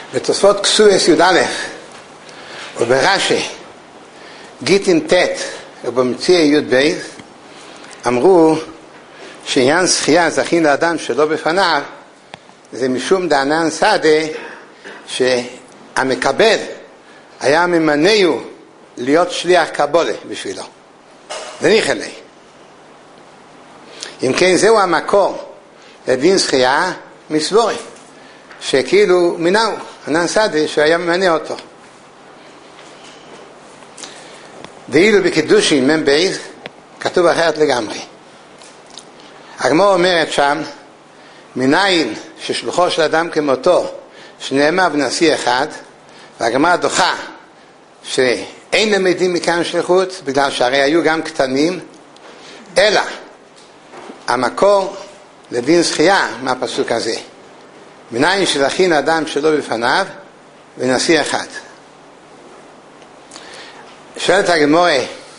בתוספות כסויס י"א וברש"י גיטין ט' ובמציע י"ב אמרו שעניין זכייה זכין לאדם שלא בפניו זה משום דענן סעדה שהמקבל היה ממנהו להיות שליח קבולה בשבילו. זה ניחלי. אם כן זהו המקור לדין זכייה מסבורי שכאילו מנהו ענן סעדה שהיה ממנה אותו. ואילו בקידושין מ"ם בייז כתוב אחרת לגמרי. הגמרא אומרת שם מניין ששלוחו של אדם כמותו שנאמר בנשיא אחד, והגמרא דוחה שאין למדים מכאן שליחות בגלל שהרי היו גם קטנים, אלא המקור לדין זכייה מהפסוק הזה מניין שזכין אדם שלא בפניו ונשיא אחד. שואלת הגמרא,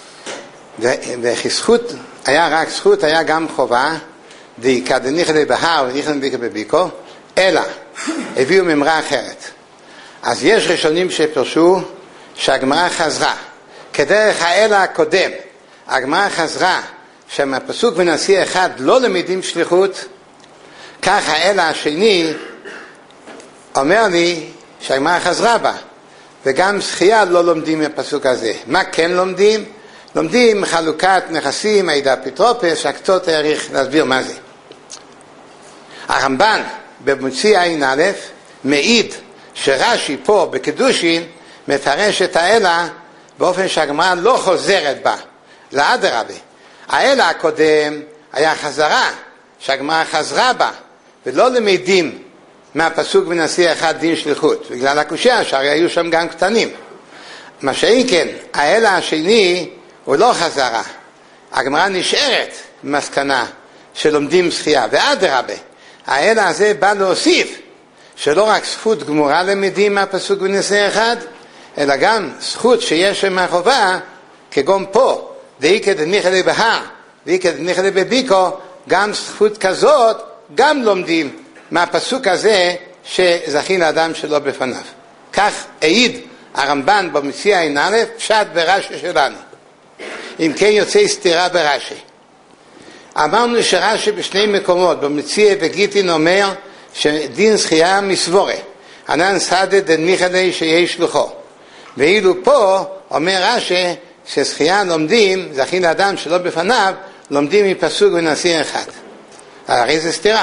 וכזכות היה רק זכות, היה גם חובה, דאיכא דניחא בהר וניחא ביקא בביקו, אלא הביאו ממרה אחרת. אז יש ראשונים שפרשו שהגמרא חזרה כדרך האלא הקודם. הגמרא חזרה שמהפסוק ונשיא אחד לא למדים שליחות, כך האלא השני אומר לי שהגמרא חזרה בה, וגם זכייה לא לומדים מהפסוק הזה. מה כן לומדים? לומדים חלוקת נכסים, הידע פטרופס, שהקצות העריך להסביר מה זה. הרמב"ן במוציא עין א' מעיד שרש"י פה בקידושין מפרש את האלא באופן שהגמרא לא חוזרת בה, לאדרבה. האלא הקודם היה חזרה, שהגמרא חזרה בה, ולא למדים מהפסוק ונשיא אחד דין שליחות, בגלל הקושיה שהרי היו שם גם קטנים. מה שאין כן, האלא השני הוא לא חזרה. הגמרא נשארת במסקנה שלומדים זכייה, ואדרבה, האלא הזה בא להוסיף שלא רק זכות גמורה למדים מהפסוק ונשיא אחד, אלא גם זכות שיש מהחובה, כגון פה, דאיכא דניחא בהר ואיכא דניחא בביקו, גם זכות כזאת גם לומדים מהפסוק הזה שזכין לאדם שלא בפניו. כך העיד הרמב"ן במציע עין א' פשט ברש"י שלנו. אם כן יוצא סתירה ברש"י. אמרנו שרש"י בשני מקומות במציע וגיטין אומר שדין זכייה מסבורה ענן סעדה דניחא שיש שלוחו, ואילו פה אומר רש"י שזכייה לומדים זכין לאדם שלא בפניו לומדים מפסוק ונשיא אחד. הרי זה סתירה.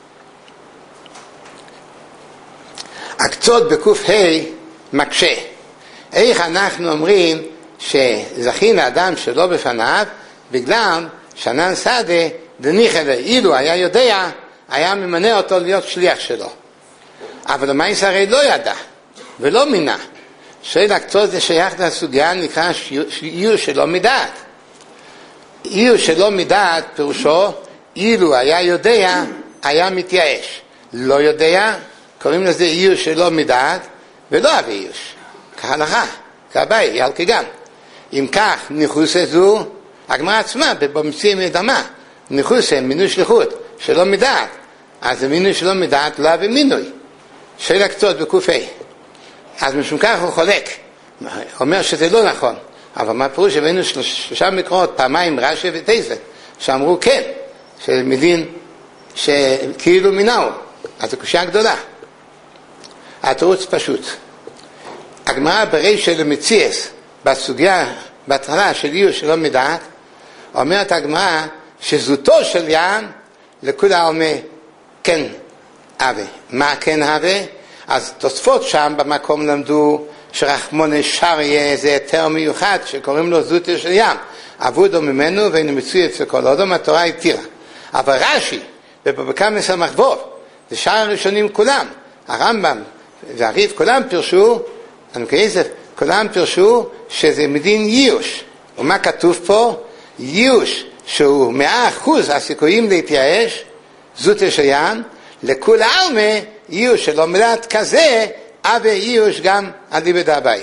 הקצות בקוף ה' מקשה. איך אנחנו אומרים שזכין לאדם שלא בפניו בגלל שענן סעדה דניחא אילו היה יודע היה ממנה אותו להיות שליח שלו, אבל למעשה הרי לא ידע ולא מינה. שואל הקצות זה שייך לסוגיה נקרא איור שלא מדעת. איור שלא מדעת פירושו אילו היה יודע היה מתייאש, לא יודע קוראים לזה איור שלא מדעת ולא אבי איוש, כהלכה, כהבאי, יעל כגן. אם כך ניחוסה זו הגמרא עצמה במציע מדמה, ניחוסה מינוי שליחות שלא מדעת, אז זה מינוי שלא מדעת לא אבי מינוי. שואל הקצות בקוף ה'. אז משום כך הוא חולק, אומר שזה לא נכון, אבל מה פירוש? הבאנו שלושה מקרות, פעמיים רש"י וטייסלר, שאמרו כן, שמדין שכאילו מינהו, אז זו קושיה גדולה. התירוץ פשוט. הגמרא ברישא למציאס בסוגיה בהתחלה של איור שלא מדעת, אומרת הגמרא שזוטו של יען לכולי עלמא כן הווה. מה כן הווה? אז תוספות שם במקום למדו שרחמונא שריה זה היתר מיוחד שקוראים לו זוטו של ים, עבודו ממנו ואינו מצוי אצל כל אדם, התורה התירה. אבל רש"י ובבבא מסמך ו' ושאר הראשונים כולם, הרמב"ם והרי"ף כולם פירשו, כולם פירשו שזה מדין ייאוש. ומה כתוב פה? ייאוש שהוא 100% הסיכויים להתייאש, זוטו של ים, לכולי עלמא ייאוש שלא מדעת כזה, אבל ייאוש גם עדיף דאביי.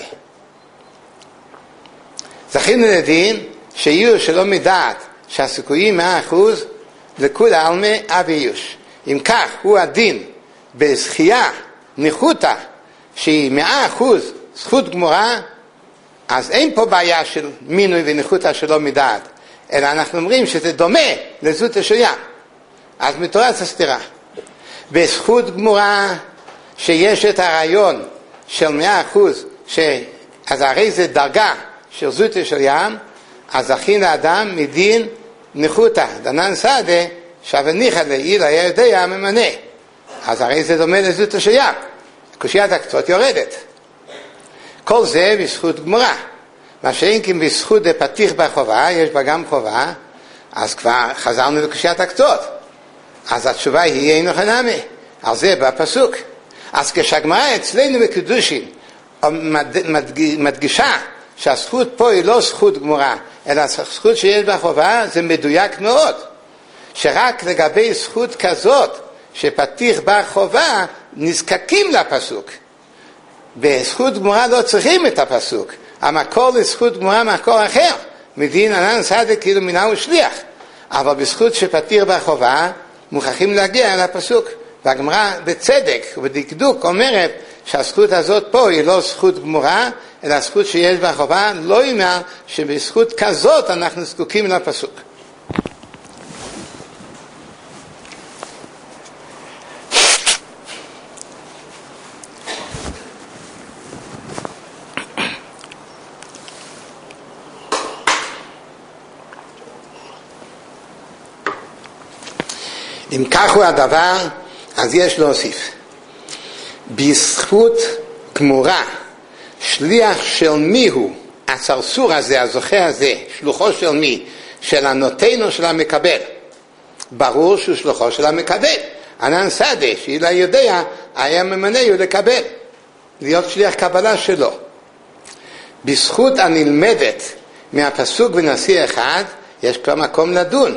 זכינו לדין שייאוש שלא מדעת שהסיכויים 100% לכולי עלמא אבל ייאוש. אם כך הוא הדין בזכייה ניחותא שהיא 100% זכות גמורה, אז אין פה בעיה של מינוי וניחותא שלא מדעת, אלא אנחנו אומרים שזה דומה לזוטא של ים. אז מתורץ הסתירה. בזכות גמורה שיש את הרעיון של 100%, אז הרי זה דרגה של זוטא של ים, אז זכין לאדם מדין ניחותא, דנן סעדה, שווה ניחא לעיל היה יודע ממנה. אז הרי זה דומה לזוטא של ים. קושיית הקצות יורדת. כל זה בזכות גמורה. מה שאין כי בזכות דפתיח בחובה, יש בה גם חובה, אז כבר חזרנו לקושיית הקצות. אז התשובה היא אינו חנמי. על זה בפסוק. אז כשהגמרא אצלנו בקידושין מדגישה שהזכות פה היא לא זכות גמורה, אלא זכות שיש בה חובה, זה מדויק מאוד. שרק לגבי זכות כזאת, שפתיח בה חובה, נזקקים לפסוק. בזכות גמורה לא צריכים את הפסוק. המקור לזכות גמורה מקור אחר. מדין ענן סעדה כאילו מינה ושליח. אבל בזכות שפתיח בה חובה, מוכרחים להגיע לפסוק. והגמרא בצדק ובדקדוק אומרת שהזכות הזאת פה היא לא זכות גמורה, אלא זכות שיש בה חובה, לא אומר שבזכות כזאת אנחנו זקוקים לפסוק. אם כך הוא הדבר, אז יש להוסיף. בזכות גמורה, שליח של מי הוא? הסרסור הזה, הזוכה הזה, שלוחו של מי? של הנותן או של המקבל? ברור שהוא שלוחו של המקבל. ענן סעדה, שאילה יודע, היה ממנהו לקבל, להיות שליח קבלה שלו. בזכות הנלמדת מהפסוק ונשיא אחד, יש כבר מקום לדון.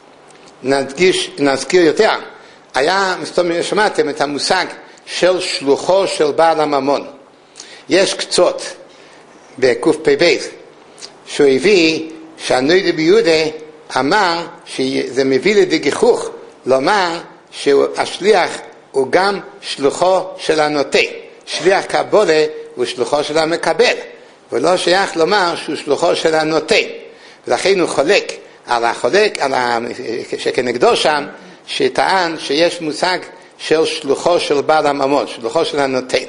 נזכיר יותר. שמעתם את המושג של שלוחו של בעל הממון. יש קצות בקפ"ב שהוא הביא שהנוידא ביהודה אמר שזה מביא לידי גיחוך לומר שהשליח הוא גם שלוחו של הנותן. שליח קבלה הוא שלוחו של המקבל, ולא שייך לומר שהוא שלוחו של הנותן. ולכן הוא חולק שכנגדו שם, שטען שיש מושג של שלוחו של בעל הממון, שלוחו של הנותן.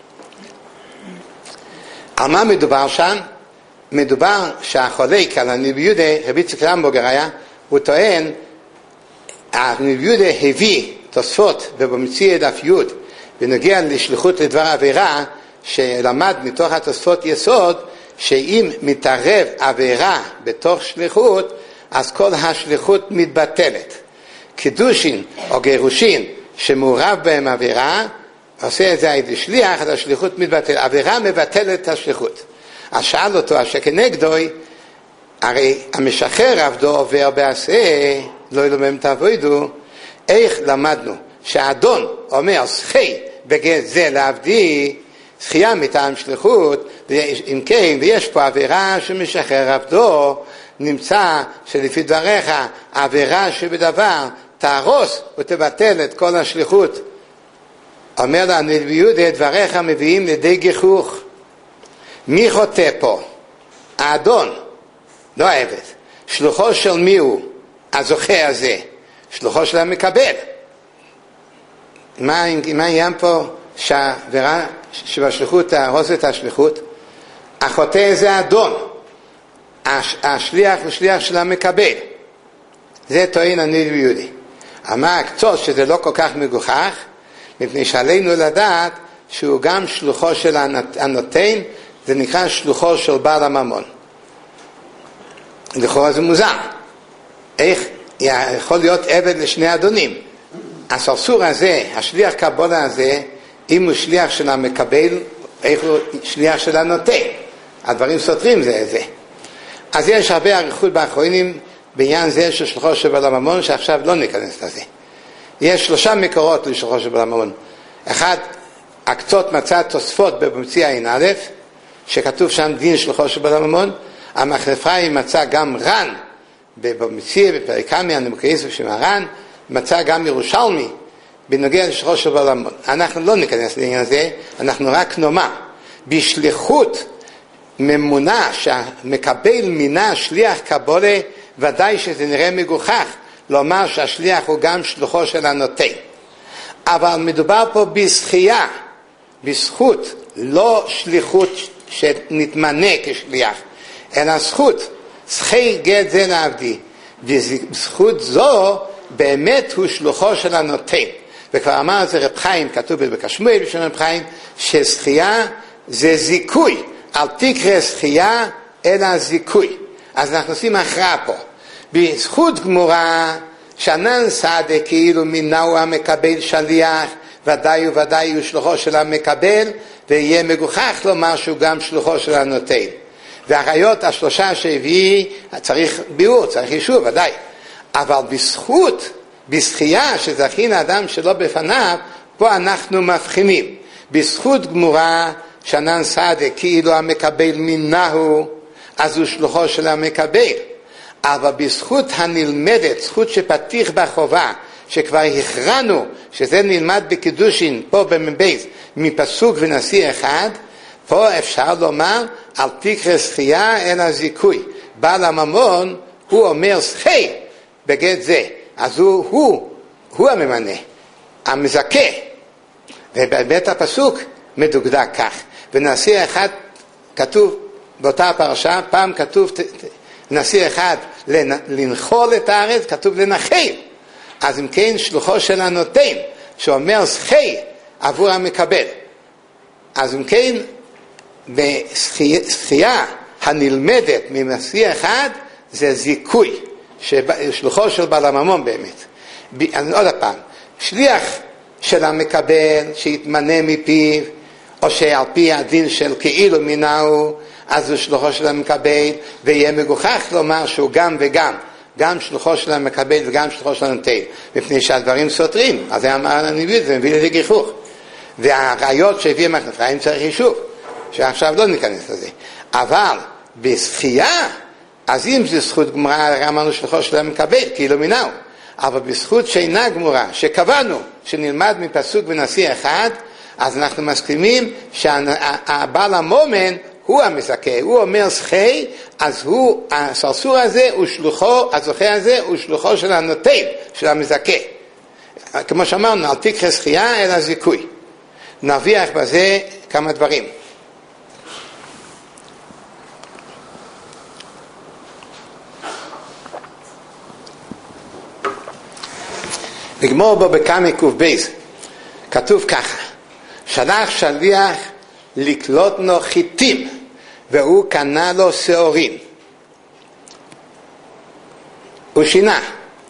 על מה מדובר שם? מדובר שהחולק על הנביא יהודה, רבי יצחק למברגר היה, הוא טוען, הנביא יהודה הביא תוספות במציאה דף י' בנוגע לשליחות לדבר עבירה, שלמד מתוך התוספות יסוד, שאם מתערב עבירה בתוך שליחות, אז כל השליחות מתבטלת. קידושין או גירושין שמעורב בהם עבירה, עושה את זה הידי שליח, אז השליחות מתבטלת. עבירה מבטלת את השליחות. אז שאל אותו, שכנגדו, הרי המשחרר עבדו עובר בעשה, לא ילומם תעבודו, איך למדנו שהאדון אומר, זכי בגט זה לעבדי, זכייה מטעם שליחות, אם כן, ויש פה עבירה שמשחרר עבדו, נמצא שלפי דבריך, העבירה שבדבר תהרוס ותבטל את כל השליחות. אומר לה, הנביא יהודה, דבריך מביאים לידי גיחוך. מי חוטא פה? האדון, לא העבד. שלוחו של מי הוא? הזוכה הזה. שלוחו של המקבל. מה העניין פה שהעבירה שבשליחות תהרוס את השליחות? החוטא זה האדון. השליח הוא שליח של המקבל. זה טוען הנביא יהודה. אמר הקצות שזה לא כל כך מגוחך, מפני שעלינו לדעת שהוא גם שלוחו של הנותן, זה נקרא שלוחו של בעל הממון. לכאורה זה מוזר. איך יכול להיות עבד לשני אדונים? הסרסור הזה, השליח קבלה הזה, אם הוא שליח של המקבל, איך הוא שליח של הנותן? הדברים סותרים זה את זה. אז יש הרבה אריכות באחרונים בעניין זה של שלוחו של בעל הממון, שעכשיו לא ניכנס לזה. יש 3 מקורות לשלוחו של בעל הממון. אחד, הקצות מצא תוספות במציאה עין א', שכתוב שם דין שלוחו של בעל הממון. המחלפאי מצא גם ר"ן במציאה, בפרק קמא, הנימוקי יסף שמר"ן, מצא גם ירושלמי בנוגע לשליחו של בעל הממון. אנחנו לא ניכנס לעניין הזה, אנחנו רק נאמר, בשליחות ממונה שמקבל מינה שליח קבולה, ודאי שזה נראה מגוחך לומר שהשליח הוא גם שלוחו של הנותן. אבל מדובר פה בזכייה, בזכות, לא שליחות שנתמנה כשליח, אלא זכות, זכי גט זה לעבדי, וזכות זו באמת הוא שלוחו של הנותן. וכבר אמר את זה רב חיים, כתוב בקשמואל בשם רב חיים, שזכייה זה זיכוי, אל תקרא זכייה אלא זיכוי. אז אנחנו עושים הכרעה פה. בזכות גמורה, שנן סעדה כאילו מינהו המקבל שליח, ודאי וודאי הוא שלוחו של המקבל, ויהיה מגוחך לומר שהוא גם שלוחו של הנותן. והראיות השלושה שהביא, צריך ביאור, צריך יישוב, ודאי. אבל בזכות, בזכייה שזכינה אדם שלא בפניו, פה אנחנו מבחינים. בזכות גמורה, שנן סעדה כאילו המקבל מינהו, אז הוא שלוחו של המקבל. אבל בזכות הנלמדת, זכות שפתיח בחובה, שכבר הכרענו שזה נלמד בקידושין, פה במבייס, מפסוק ונשיא אחד, פה אפשר לומר, אל תקרא זכייה אלא זיכוי. בעל הממון, הוא אומר זכי בגט זה. אז הוא הממנה, המזכה. ובאמת הפסוק מדוקדק כך. ונשיא אחד כתוב באותה פרשה, פעם כתוב נשיא אחד לנחול את הארץ, כתוב לנחל. אז אם כן שלוחו של הנותן, שאומר זכי עבור המקבל. אז אם כן, בזכייה הנלמדת מנשיא אחד, זה זיכוי, שלוחו של בעל הממון באמת. עוד הפעם, שליח של המקבל שיתמנה מפיו, או שעל פי הדין של כאילו מינהו, אז הוא שלוחו של המקבל, ויהיה מגוחך לומר שהוא גם וגם, גם שלוחו של המקבל וגם שלוחו של הנותן, מפני שהדברים סותרים. אז זה אמר הנביא, זה מביא לזה גיחוך. והראיות שהביא מחנפיים צריך יישוב, שעכשיו לא ניכנס לזה. אבל בזכייה, אז אם זה זכות גמורה, אמרנו שלוחו של המקבל, כאילו מינהו. אבל בזכות שאינה גמורה, שקבענו, שנלמד מפסוק ונשיא אחד, אז אנחנו מסכימים שהבעל המומן הוא המזכה, הוא אומר זכי, אז הוא, הסרסור הזה הוא שלוחו, הזוכה הזה הוא שלוחו של הנותן, של המזכה. כמו שאמרנו, אל תקרא זכייה אלא זיכוי. נרוויח בזה כמה דברים. לגמור בו בכמה ק"ב, כתוב ככה, שלח שליח לקלוט לו חיטים, והוא קנה לו שעורים. הוא שינה.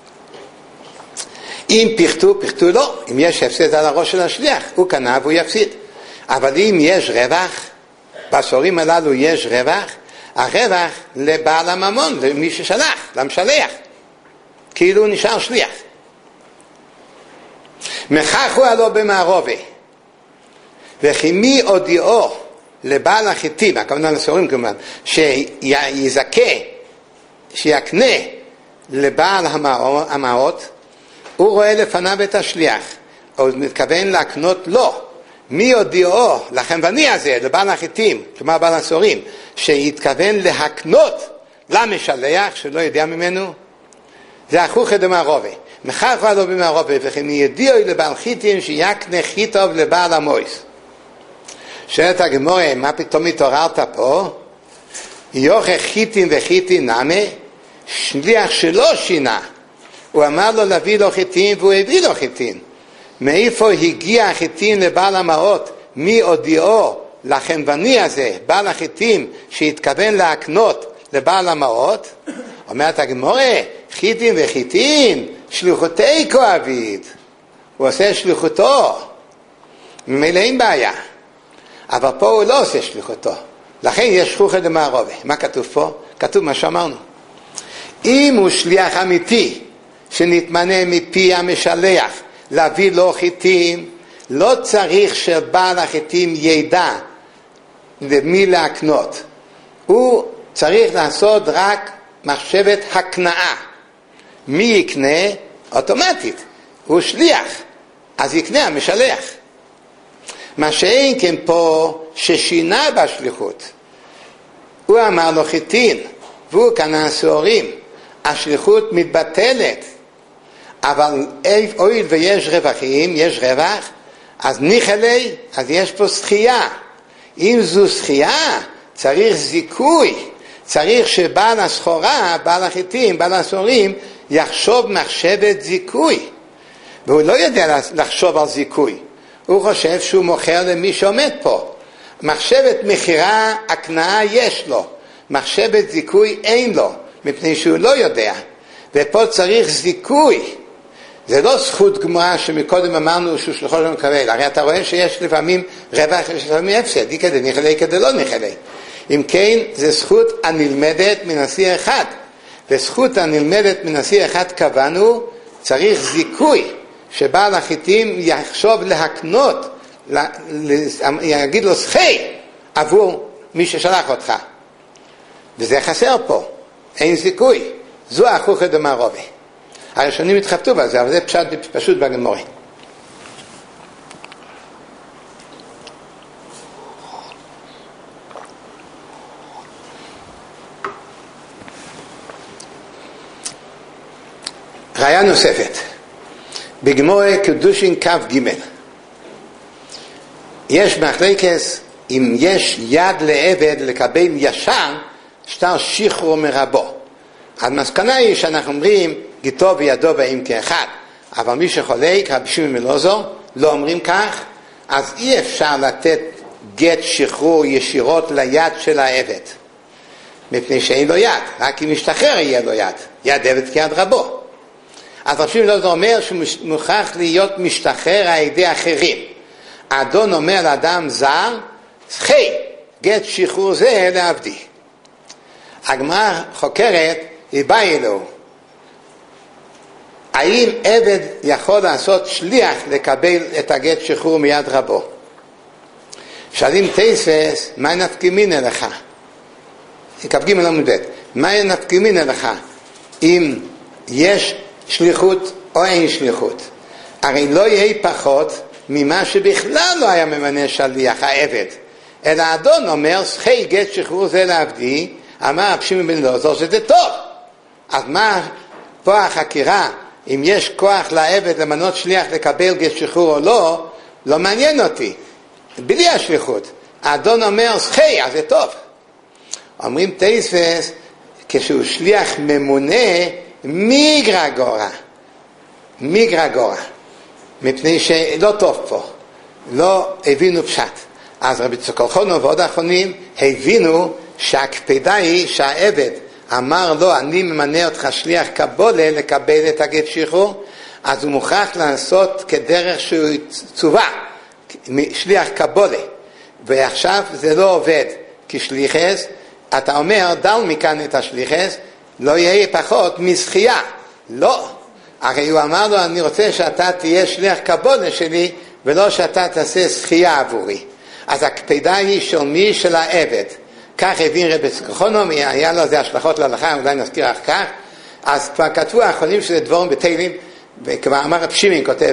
אם פחתו לא. אם יש הפסד על הראש של השליח, הוא קנה והוא יפסיד. אבל אם יש רווח, בשעורים הללו יש רווח, הרווח לבעל הממון, למי ששלח, למשלח. כאילו הוא נשאר שליח. מחכו עלו במערובה, וכי מי הודיעו לבעל החיטים, הכוונה לשעורים כמובן, שיזכה, שיקנה לבעל המעות, הוא רואה לפניו את השליח, הוא מתכוון להקנות לו. מי הודיעו לחנווני הזה, לבעל החיטים, כלומר בעל השעורים, שיתכוון להקנות למשלח שלא יודע ממנו? זה החוכא דמערובה. מחכו עלו במערובה, וכי מי ידיעו לבעל חיטים שיקנה חיטוב לבעל המויס. שואלת הגמרא, מה פתאום התעוררת פה? יוכה חיטין וחיטין נמה, שליח שלא שינה. הוא אמר לו להביא לו חיטין והוא הביא לו חיטין. מאיפה הגיע החיטין לבעל המעות? מי הודיעו לחנווני הזה, בעל החיטין, שהתכוון להקנות לבעל המעות? אומרת הגמרא, חיטין וחיטין, שלוחותי כואבית. הוא עושה שלוחותו. ממילא אין בעיה. אבל פה הוא לא עושה שליחותו. לכן יש חוכא דמערובה. מה כתוב פה? כתוב מה שאמרנו. אם הוא שליח אמיתי, שנתמנה מפי המשלח, להביא לו חיטים, לא צריך שבעל החיטים ידע למי להקנות. הוא צריך לעשות רק מחשבת הקנאה. מי יקנה? אוטומטית. הוא שליח. אז יקנה המשלח. מה שאין כן פה ששינה בשליחות. הוא אמר לו חיטין, והוא קנה שעורים. השליחות מתבטלת. אבל אויל ויש רווחים, יש רווח, אז ניחלי, אז יש פה זכייה. אם זו זכייה, צריך זיכוי. צריך שבעל הסחורה, בעל החיטים, בעל השעורים, יחשוב מחשבת זיכוי. והוא לא יודע לחשוב על זיכוי. הוא חושב שהוא מוכר למי שעומד פה. מחשבת מחירה, הקנאה יש לו. מחשבת זיכוי אין לו, מפני שהוא לא יודע. ופה צריך זיכוי. זה לא זכות גמורה שמקודם אמרנו שהוא שלוחו לא מקבל. הרי אתה רואה שיש לפעמים רווח, יש לפעמים הפסד. כדי ניחלי, כדי לא ניחלי. אם כן, זה זכות הנלמדת מנשיא אחד. וזכות הנלמדת מנשיא אחד קבענו, צריך זיכוי. שבעל החיטים יחשוב להקנות, יגיד לו זכי עבור מי ששלח אותך. וזה חסר פה. אין זיכוי. זו החוכא דמערבי. הראשונים התחבטו בזה, אבל זה פשוט בגמרא. ראיה נוספת. בגמרא קדושין כ"ג. יש מחלוקת אם יש יד לעבד לקבל ישר שטר שחרור מרבו. המסקנה היא שאנחנו אומרים גיטו וידו באים כאחד, אבל מי שחולק, רבי שמעון בן אלעזר, לא אומרים כך, אז אי אפשר לתת גט שחרור ישירות ליד של העבד, מפני שאין לו יד, רק אם משתחרר יהיה לו יד, יד עבד כיד רבו. אז רבי שמעון בן אלעזר אומר שהוא מוכרח להיות משתחרר על ידי אחרים. האדון אומר לאדם זר, זכי, גט שחרור זה לעבדי. הגמרא חוקרת, היא באה אלו. האם עבד יכול לעשות שליח לקבל את הגט שחרור מיד רבו? שואלים תוספות, מה נפקא לך? כ"ג עמוד ב', מה נפקא לך אם יש שליחות או אין שליחות? הרי לא יהיה פחות ממה שבכלל לא היה ממנה שליח העבד, אלא האדון אומר זכי גט שחרור זה לעבדי. אמר רבי שמעון בן אלעזר שזה טוב. אז מה פה החקירה? אם יש כוח לעבד למנות שליח לקבל גט שחרור או לא, לא מעניין אותי. בלי השליחות. האדון אומר זכי, אז זה טוב. אומרים תוספות, כשהוא שליח ממונה מיגרא גורא. מפני שלא טוב פה. לא הבינו פשט. אז רבי יצחק אלחונוב ועוד האחרונים הבינו שהקפדה היא שהעבד אמר לו אני ממנה אותך שליח קבולה לקבל את הגט שחרור, אז הוא מוכרח לעשות כדרך שהוא צווה, שליח קבולה. ועכשיו זה לא עובד כשליחס, אתה אומר דל מכאן את השליחס, לא יהיה פחות מזכייה. לא, הרי הוא אמר לו אני רוצה שאתה תהיה שליח קבולה שלי ולא שאתה תעשה זכייה עבורי. אז הקפדה היא של מי? של העבד. כך הבין רבי יצחק, היה לו זה השלכות להלכה, אולי נזכיר אחר כך. אז כבר כתבו האחרונים שזה דבורים בתהילים, וכבר אמר רבי שמעון כותב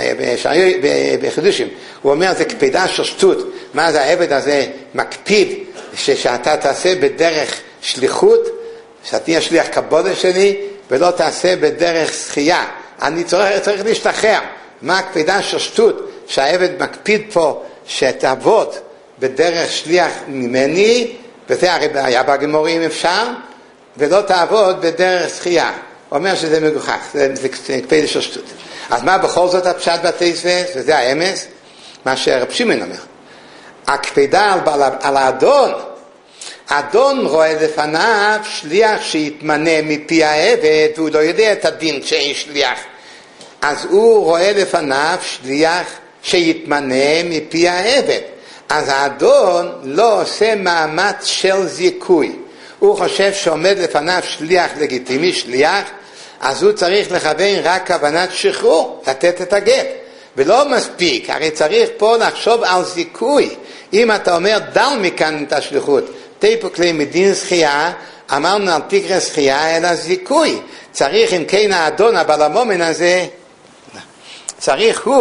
בחידושים, הוא אומר זה קפידה של שטות. מה זה העבד הזה מקפיד שאתה תעשה בדרך שליחות, שאתה תהיה שליח קבולה שלי ולא תעשה בדרך זכייה. אני צריך להשתחרר. מה הקפידה של שטות? שהעבד מקפיד פה שתעבוד בדרך שליח ממני, וזה הרי היה בגמרא אם אפשר, ולא תעבוד בדרך זכייה. הוא אומר שזה מגוחך, זה קפידה של שטות. אז מה בכל זאת הפשט בתוספות? וזה האמס, מה שרבי שמעון אומר. הקפידה על האדון, האדון רואה לפניו שליח שיתמנה מפי העבד, והוא לא יודע את הדין כשאין שליח. אז הוא רואה לפניו שליח שיתמנה מפי העבד. אז האדון לא עושה מאמץ של זיכוי. הוא חושב שעומד לפניו שליח לגיטימי, שליח, אז הוא צריך לכוון רק כוונת שחרור, לתת את הגט. ולא מספיק, הרי צריך פה לחשוב על זיכוי. אם אתה אומר דל מכאן את השליחות, תיפוק לי מדין זכייה, אמרנו על תקרא זכייה אלא זיכוי. צריך אם כן האדון הבעל המומן הזה, צריך הוא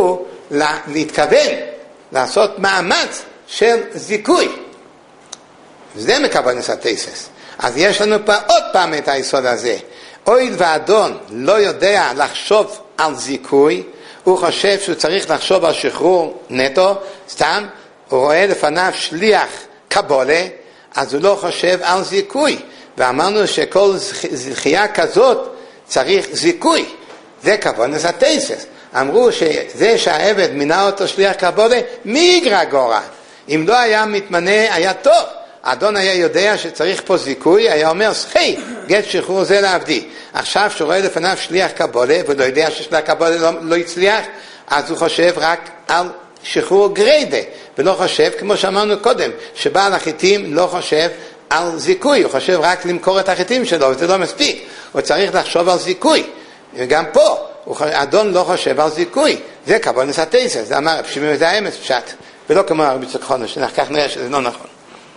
להתכוון, לעשות מאמץ של זיכוי. זה מכוונס התסס. אז יש לנו פה עוד פעם את היסוד הזה. אויל ואדון לא יודע לחשוב על זיכוי, הוא חושב שהוא צריך לחשוב על שחרור נטו, סתם, הוא רואה לפניו שליח קבולה, אז הוא לא חושב על זיכוי. ואמרנו שכל זכייה כזאת צריך זיכוי. זה כוונס התסס. אמרו שזה שהעבד מינה אותו שליח קבולה, מי יגרע גורא? אם לא היה מתמנה, היה טוב. האדון היה יודע שצריך פה זיכוי, היה אומר, סחי, גט שחרור זה לעבדי. עכשיו שהוא רואה לפניו שליח קבולה, ולא יודע ששליח קבולה לא יצליח, אז הוא חושב רק על שחרור גריידה, ולא חושב, כמו שאמרנו קודם, שבעל החיטים לא חושב על זיכוי, הוא חושב רק למכור את החיטים שלו, וזה לא מספיק. הוא צריך לחשוב על זיכוי. וגם פה, האדון לא חושב על זיכוי. זה כוונס התסס, זה אמר, פשימים זה האמס פשט, ולא כמו הרבי יצחק חונש, כך נראה שזה לא נכון.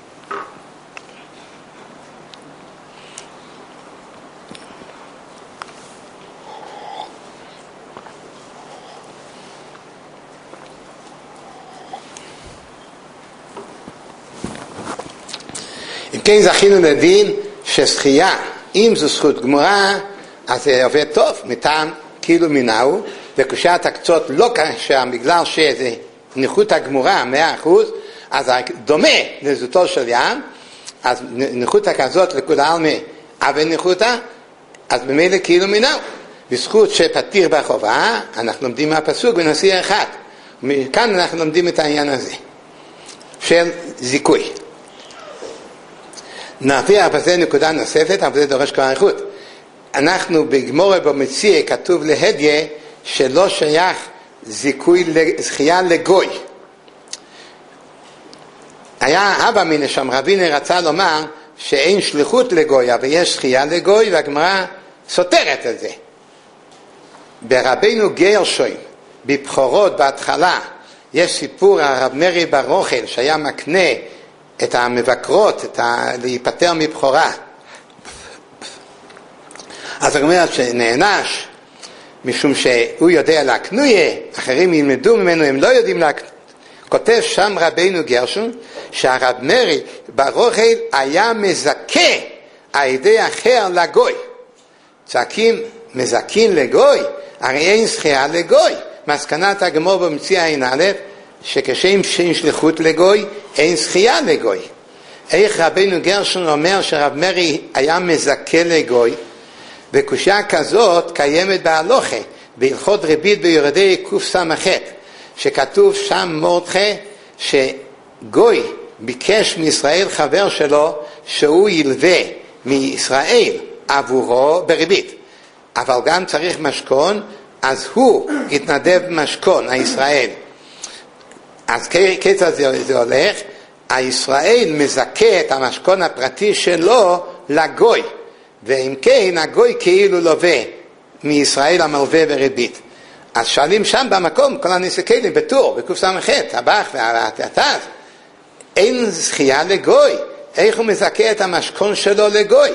אם כן זכינו לדין שזכייה, אם זו זכות גמורה, אז זה עובד טוב, מטעם כאילו מינהו, וקושת הקצות לא קשה בגלל שזה נכות הגמורה 100%, אז דומה לזותו של ים, אז נכות כזאת לכול העלמי אבל נכותה, אז במילא כאילו מינהו. בזכות שפתיר בחובה, אנחנו לומדים מהפסוק בנשיא אחד. מכאן אנחנו לומדים את העניין הזה, של זיכוי. נרוויח בזה נקודה נוספת, אבל זה דורש כבר איכות. אנחנו בגמורה במציע כתוב להדיה שלא שייך זכייה לגוי. היה אבא מן שם רבינה רצה לומר שאין שליחות לגוי, אבל יש זכייה לגוי, והגמרא סותרת את זה. ברבינו גרשום, בבחורות בהתחלה, יש סיפור הרב מרי בר רוכל שהיה מקנה את המבקרות, להיפטר מבחורה. אז הוא אומר שנענש, משום שהוא יודע להקנויה, אחרים ילמדו ממנו, הם לא יודעים להקנויה. כותב שם רבינו גרשום, שהרב מרי בר רוכל היה מזכה על ידי אחר לגוי. צעקים, מזכים לגוי, הרי אין זכייה לגוי. מסקנת הגמור במציע אין א', שכשם שאין שליחות לגוי, אין זכייה לגוי. איך רבינו גרשום אומר שרב מרי היה מזכה לגוי, וקושיה כזאת קיימת בהלוכה, בהלכות ריבית ביורדי קס"ח, שכתוב שם מרדכי שגוי ביקש מישראל חבר שלו שהוא ילווה מישראל עבורו בריבית, אבל גם צריך משכון, אז הוא התנדב משכון, הישראל. אז כיצד זה הולך? הישראל מזכה את המשכון הפרטי שלו לגוי, ואם כן הגוי כאילו לווה מישראל המלווה בריבית. אז שואלים שם במקום כל הניסקלים בטור, בקס"ח, הבח והתתז, אין זכייה לגוי, איך הוא מזכה את המשכון שלו לגוי?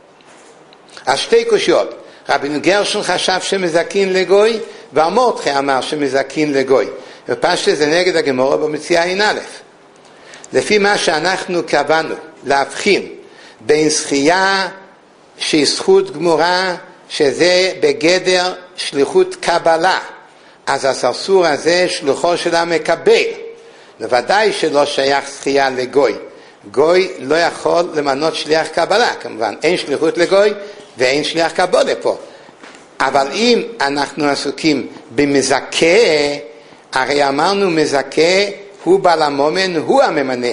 אז שתי קושיות, רבינו גרשום חשב שמזכין לגוי, והמרדכי אמר שמזכין לגוי, ופשט זה נגד הגמרא במציע אין א'. לפי מה שאנחנו קבענו להבחין בין זכייה שהיא זכות גמורה, שזה בגדר שליחות קבלה, אז הסרסור הזה שלוחו של המקבל. בוודאי שלא שייך זכייה לגוי. גוי לא יכול למנות שליח קבלה, כמובן. אין שליחות לגוי ואין שליח קבלה פה. אבל אם אנחנו עסוקים במזכה, הרי אמרנו מזכה הוא בעל המומן, הוא הממנה.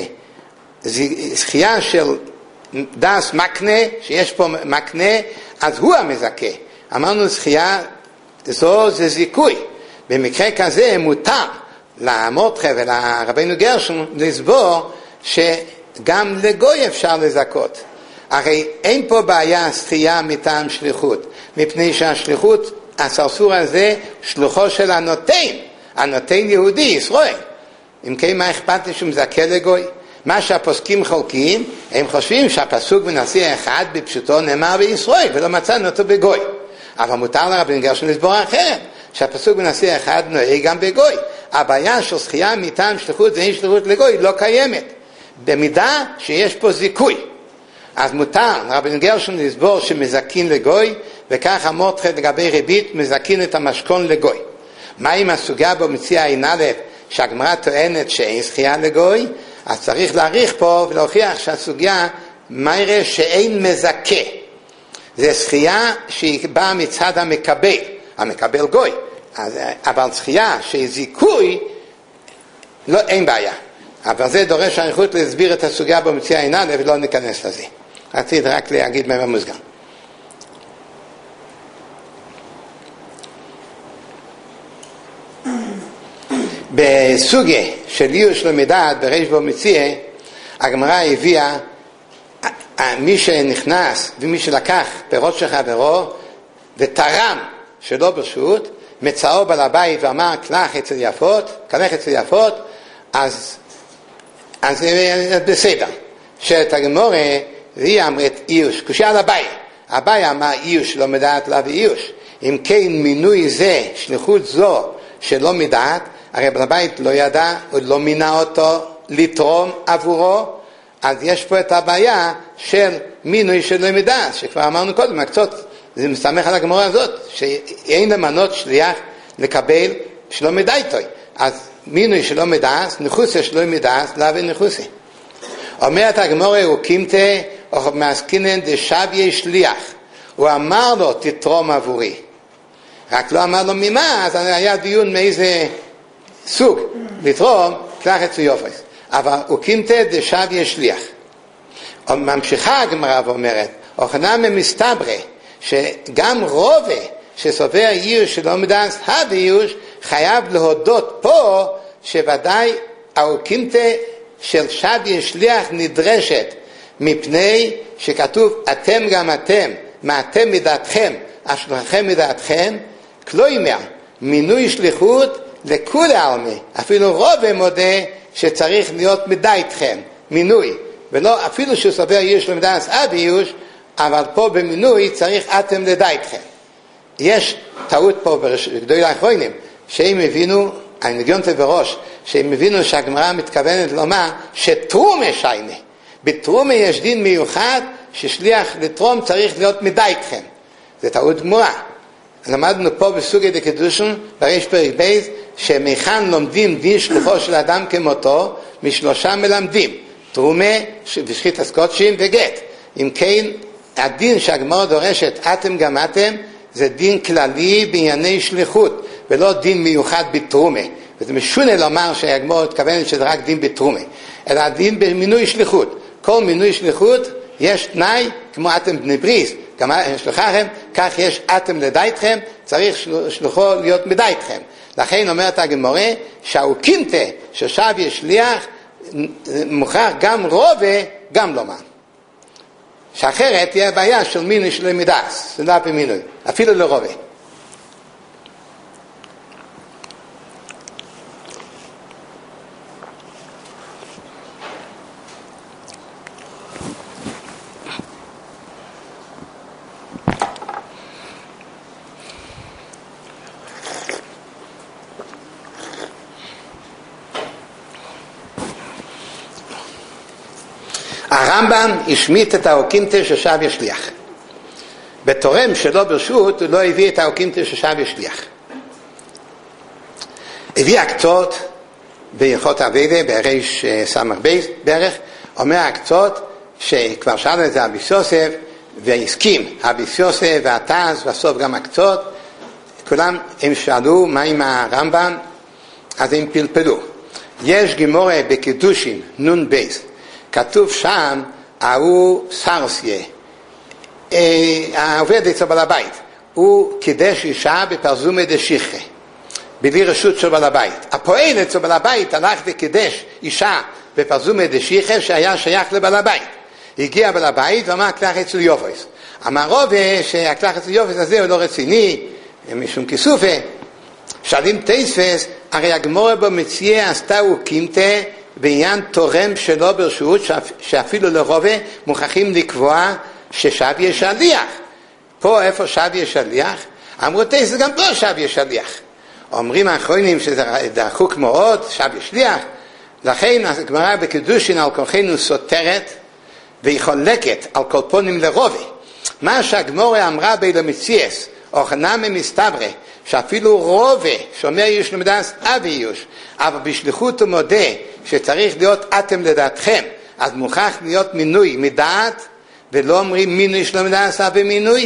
זכייה של דס מקנה, שיש פה מקנה, אז הוא המזכה. אמרנו זכייה, זה זיכוי. במקרה כזה מותר למרדכי ולרבינו גרשום לסבור שגם לגוי אפשר לזכות. הרי אין פה בעיה זכייה מטעם שליחות, מפני שהשליחות, הסרסור הזה, שלוחו של הנותן יהודי, ישראל. אם כן, מה אכפת לי שהוא מזכה לגוי? מה שהפוסקים חולקים, הם חושבים שהפסוק בנשיא אחד בפשוטו נאמר בישראל, ולא מצאנו אותו בגוי. אבל מותר לרבינו גרשום לסבור אחרת, שהפסוק בנשיא אחד נוהג גם בגוי. הבעיה של זכייה מטעם שליחות ואין שליחות לגוי לא קיימת, במידה שיש פה זיכוי. אז מותר רבן גרשון לסבור שמזכין לגוי, וכך המורתחה לגבי ריבית מזכין את המשכון לגוי. מה אם הסוגיה בו מציע עין א' שהגמרא טוענת שאין זכייה לגוי? אז צריך להעריך פה ולהוכיח שהסוגיה מה יראה שאין מזכה. זה זכייה שהיא באה מצד המקבל גוי. אבל זכייה שהיא זיכוי, לא, אין בעיה. אבל זה דורש אריכות להסביר את הסוגיה בו מציע עין א' ולא ניכנס לזה. רציתי רק להגיד מה מוסגר. בסוגיה של ייאוש לא מדעת בריש בו מציע, הגמרא הביאה מי שנכנס ומי שלקח פירות של חברו ותרם שלא ברשות, מצאו בעל הבית ואמר קלח אצל יפות, אז בסדר. שאת הגמרא והיא אמרת איוש, קושי על הבעיה אמר איוש לא מדעת להביא איוש. אם כן מינוי זה, שליחות זו שלא מדעת, הרי בעל הבית לא ידע, עוד לא מינה אותו לתרום עבורו, אז יש פה את הבעיה של מינוי של לא מדעת, שכבר אמרנו קודם, הקצות, זה מסתמך על הגמרא הזאת, שאין למנות שליח לקבל שלא מדעתוי. אז מינוי שלא מדעת, נחוסה שלא מדעת, להביא נחוסה. אומרת הגמרא, הוא קימתה, או מעסקינן דשביה שליח. הוא אמר לו, תתרום עבורי. רק לא אמר לו ממה, אז היה דיון מאיזה סוג. לתרום, קלח אצל יופס. אבל הוא קימתה דשביה שליח. ממשיכה הגמרא ואומרת, אוכנה ממסתברה, שגם רובה שסובר ייאוש שלא מדעת הביא ייאוש, חייב להודות פה שוודאי האוקימתה של שביה שליח נדרשת, מפני שכתוב אתם גם אתם, מה אתם מדעתכם, אשלכם מדעתכם, כלומר מינוי שליחות לכולי עלמא, אפילו רובה מודה שצריך להיות מדעתכם, מינוי, ולא אפילו שהוא סובר ייאוש לא מדעת הביא ייאוש, אבל פה במינוי צריך אתם לדעתכם. יש טעות פה בגדולי האחרונים, שהם הבינו, הנגיונתי בראש, שהם הבינו שהגמרא מתכוונת לומר שתרומה שיינה. בתרומה יש דין מיוחד ששליח לתרום צריך להיות מדעתכם. זה טעות גמורה. למדנו פה בסוגיה דקדושן, בריש פרק בייס, שמכאן לומדים דין שלוחו של אדם כמותו, משלושה מלמדים, תרומה ושחיטת קודשים וגט. אם כן, הדין שהגמרא דורשת אתם גם אתם, זה דין כללי בענייני שליחות, ולא דין מיוחד בתרומה. וזה משונה לומר שהגמרא התכוונת שזה רק דין בתרומה, אלא דין במינוי שליחות. כל מינוי שליחות יש תנאי, כמו אתם בני בריס, גם שלוחכם, כך יש אתם לדעתכם, צריך שלוחו להיות מדעתכם. לכן אומרת הגמרא, שהאוקימתה ששביה שליח, מוכרח גם רובה, גם לומר. שאחרת תהיה בעיה של מינוי שלא מדעס, זה לא במינוי, אפילו לרובה. הרמב"ם השמיט את האוקימתה ששביה שליח. בתורם שלא ברשות הוא לא הביא את האוקימתה ששביה שליח. הביא הקצות בהלכות אביידה בריש סמך בייס בערך, אומר הקצות שכבר שאל את זה אביס יוסף והסכים אביס יוסף והתז והסוף גם הקצות, כולם הם שאלו מה עם הרמב"ם, אז הם פלפלו. יש גמורה בקידושין נון בייס, כתוב שם, הוא סרסיה, העובד אצל בעל הבית, הוא קידש אישה בפרזומי דשיחה, בלי רשות של בעל הבית. הפועל אצל בעל הבית הלך וקידש אישה בפרזומי דשיחה שהיה שייך לבעל הבית. הגיע בעל הבית ואמר קלח אצל יופס. אמר רובה שהקלח אצל יופס הזה הוא לא רציני, משום כיסופה. שואלים תספס, הרי הגמורה במציאה עשתה אוקימתה, בעניין תורם שלא ברשות, שאפילו לרובה מוכרחים לקבוע ששביה שליח. פה איפה שביה שליח? אמרו תספס, גם פה שביה שליח. אומרים האחרונים שזה דחוק מאוד, שבי שליח, לכן הגמרא בקידושין על כוחנו סותרת, והיא חולקת על כל פונים לרובי. מה שהגמורה אמרה בילומציאס, או חנמי מסתברה, שאפילו רובה שאומר יש למדס אבי יש, אבל בשליחות הוא מודה שצריך להיות אתם לדעתכם, אז מוכרח להיות מינוי מדעת, ולא אומרים מינוי יש למדס אבי מינוי.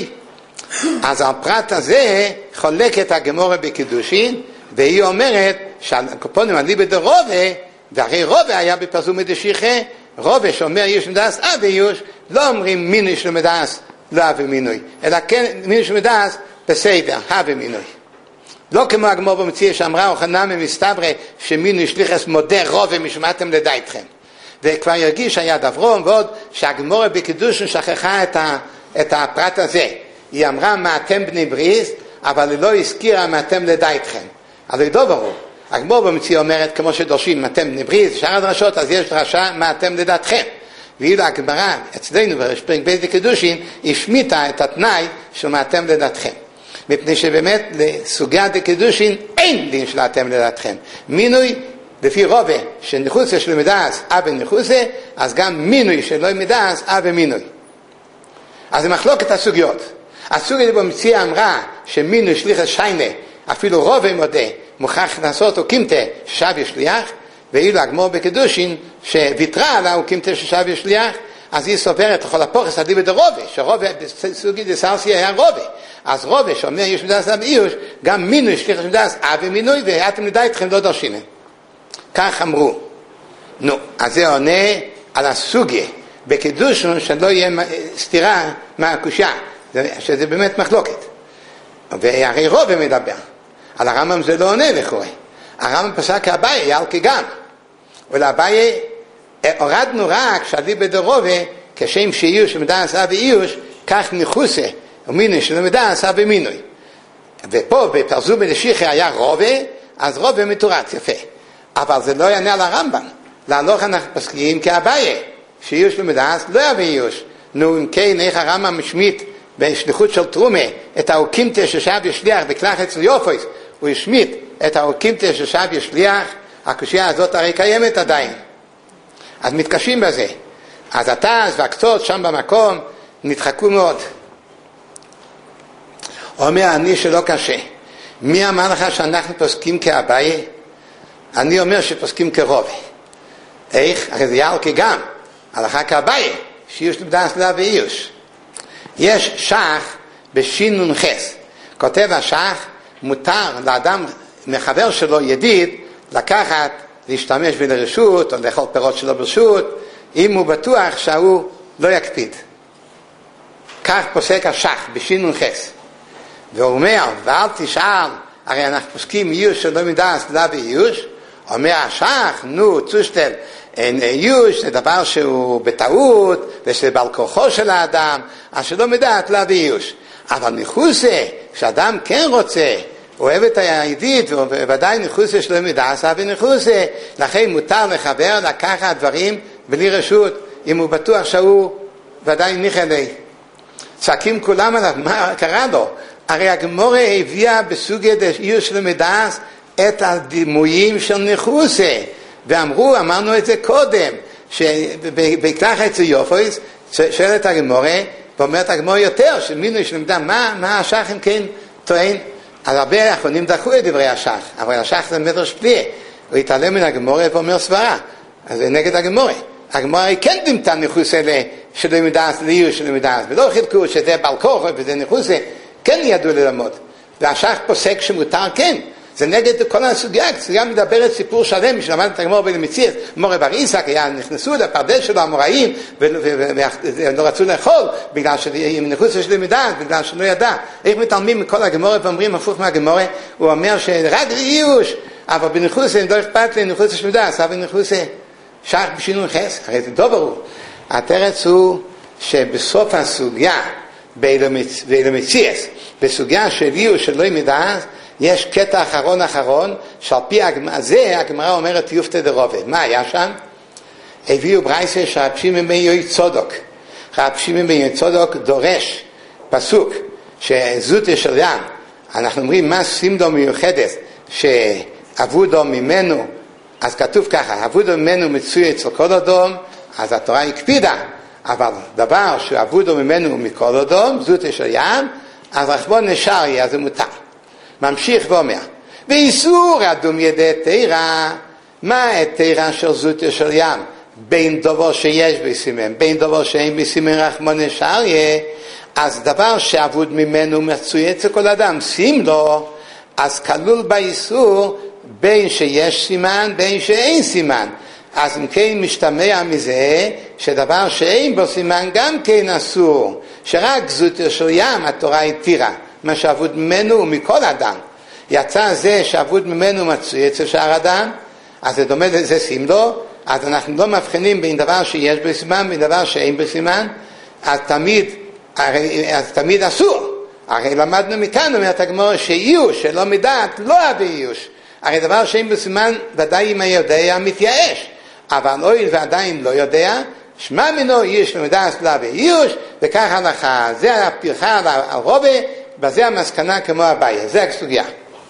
אז הפרט הזה חולקת הגמורה בקידושין, והיא אומרת שהקופונים עלי בדרובה, והרי רובה היה בפרסום מדשיחה, רובה שאומר יש למדס אבי יש, לא אומרים מינוי יש למדס לא אבי מינוי, אלא כן מינוי יש למדס בסדר, אבי מינוי. לא כמו הגמור במציא שאמרה אוחנמי מסתברה שמינוי שליחס מודה רובה משמעתם לדעתכם. וכבר ירגיש היד אברום ועוד שהגמור בקידושין שכחה את הפרט הזה. היא אמרה מה אתם בני בריס, אבל היא לא הזכירה מה אתם לדעתכם. אז היא לא ברור. הגמור במציא אומרת כמו שדורשים מה אתם בני בריס, שאר הדרשות, אז יש דרשה מה אתם לדעתכם. ואילו הגמרא אצלנו בפרק בית בקידושין השמיטה את התנאי של מה אתם לדעתכם. מפני שבאמת לסוגיה דקידושין אין דין של אתם לדעתכם. מינוי לפי רובה שנחוצה שלא מדעס אבא נחוצה, אז גם מינוי שלא מדעס אבא מינוי. אז זה מחלוקת הסוגיות. הסוגיה במציא אמרה שמינוי שליח שיינה, אפילו רובה מודה, מוכרח לעשות או קימתה ששב ישליח, ואילו הגמור בקידושין שוויתרה עליו קימתה ששב ישליח, אז היא סוברת לכל הפורס עדי בדרובה, שרובה בסוגי דסרסי היה רובה. אז רובה שאומר יש מדעס אבי איוש, גם מינוי שליח מדעס אבי מינוי, ואתם לדעתכם לא דורשינים. כך אמרו. נו, אז זה עונה על הסוגיה, בקידושין שלא יהיה סתירה מהקושיה, שזה באמת מחלוקת. והרי רובה מדבר. על הרמב"ם זה לא עונה לכאורה. הרמב"ם פסק אביי על כגם. ולאביי הורדנו רק שעלי בדרובה, כשם שאיוש ומדעס אבי איוש, כך נחוסה, ומינוי שלא מדעס אבי מינוי. ופה בפרסום מדשיחה היה רובה, אז רובה מתורץ, יפה. אבל זה לא יענה על הרמב"ם. להלוך אנחנו פסקים כאביי, שאיוש ומדעס לא אבי איוש. נו, אם כן, איך הרמב"ם משמיט בשליחות של תרומה את האוקימתא ששב ישליח בכלך אצל יופויס, הוא השמיט את האוקימתא ששב ישליח, הקושיה הזאת הרי קיימת עדיין. אז מתקשים בזה. אז התז והקצות שם במקום נדחקו מאוד. אומר אני שלא קשה. מי אמר לך שאנחנו פוסקים כאביי? אני אומר שפוסקים כרובה. איך? הרי זה יעל כגם. הלכה כאביי, שיוש לבדס לאבי איוש. יש שח בשינון חס. כותב השח, מותר לאדם מחבר שלו ידיד לקחת, להשתמש בלרשות או לאכול פירות שלו ברשות, אם הוא בטוח שהוא לא יקפיד. כך פוסק השח בשינון חס. והוא אומר, ואל תשאל, הרי אנחנו פוסקים איוש שלא מדעס לאבי איוש. אומר השח, נו, צושטל, איוש זה דבר שהוא בטעות, ושזה בעל כוחו של האדם, אז שלא מדעת להביא איוש. אבל נחוסה, כשאדם כן רוצה, אוהב את הידיד, וודאי נחוסה שלא מדעת, אבל נחוסה, לכן מותר לחבר לקחת דברים בלי רשות, אם הוא בטוח שהוא ודאי ניחלי. צעקים כולם עליו, מה קרה לו? הרי הגמורה הביאה בסוגיה איוש שלא מדעת, את הדימויים של נחוסה. אמרנו את זה קודם, שבכלך אצל יופויס, שואלת הגמורה, ואומרת הגמורה יותר, שמינוי שלמדה, מה השח אם כן טוען? אז הרבה האחרונים דחו את דברי השח, אבל השח זה מדרש פליאה, הוא התעלם מן הגמורה ואומר סברה, אז זה נגד הגמורה. הגמורה היא כן דימתה נחוסה שלא מדעס, לאיוש שלא מדעס, ולא חילקו שזה בעל כוח וזה נחוסה, כן ידעו ללמוד. והשח פוסק שמותר כן. זה נגד כל הסוגיה, הסוגיה מדברת סיפור שלם, שלמד את הגמור בלמציאס, מורה בר איסק, נכנסו לפרדס שלו המוראים, ולא רצו לאכול, בגלל שהם נחוצה של מדעת, בגלל שלא ידע. איך מתעלמים מכל הגמורה ואומרים הפוך מהגמורה, הוא אומר שרק איוש, אבל בנחוצה, לא אכפת לי, נחוצה של מדעת, אבל נחוצה שח בשינוי חס, הרי זה לא ברור. התרץ הוא שבסוף הסוגיה, בלמציאס, בסוגיה של איוש שלא מדעת, יש קטע אחרון, שעל פי זה הגמרא אומרת יופתא דרובה. מה היה שם? הביאו ברייסה שרב שמעון בן יהודה צודוק. רב שמעון בן יהודה צודוק דורש פסוק שזוטה של ים. אנחנו אומרים מה סימדו מיוחדת שעבודו ממנו, אז כתוב ככה, עבודו ממנו מצוי אצל כל אדום, אז התורה הקפידה, אבל דבר שעבודו ממנו מכל אדום, זאת של ים, אז רחמון נשארי, אז זה מותר. ממשיך ואומר, ואיסור אדום ידי תירה, מה התירה של זאת של ים? בין דבר שיש בסימן, בין דבר שאין בסימן רחמון נשארי, אז דבר שעבוד ממנו מצוי אצל כל אדם, שים לו, אז כלול באיסור בין שיש סימן, בין שאין סימן. אז אם כן משתמע מזה שדבר שאין בו סימן גם כן אסור, שרק זוטר של ים התורה התירה, מה שעבוד ממנו הוא מכל אדם. יצא זה שעבוד ממנו מצוי אצל שאר אדם, אז זה דומה לזה שים לו, אז אנחנו לא מבחינים בין דבר שיש בו סימן, בין דבר שאין בו סימן, אז תמיד אסור. הרי למדנו מכאן, אומרת הגמרא, שאיוש, שלא מדעת, לא אבי איוש. הרי דבר שאין בסימן, ודאי אם יודע, מתייאש. אבל אוהל ועדיין לא יודע, שמע מינו איש למדעת לא אבי איוש, וכך הלכה. זה הפרחה על רובה, וזה המסקנה כמו הבעיה. זה הסוגיה.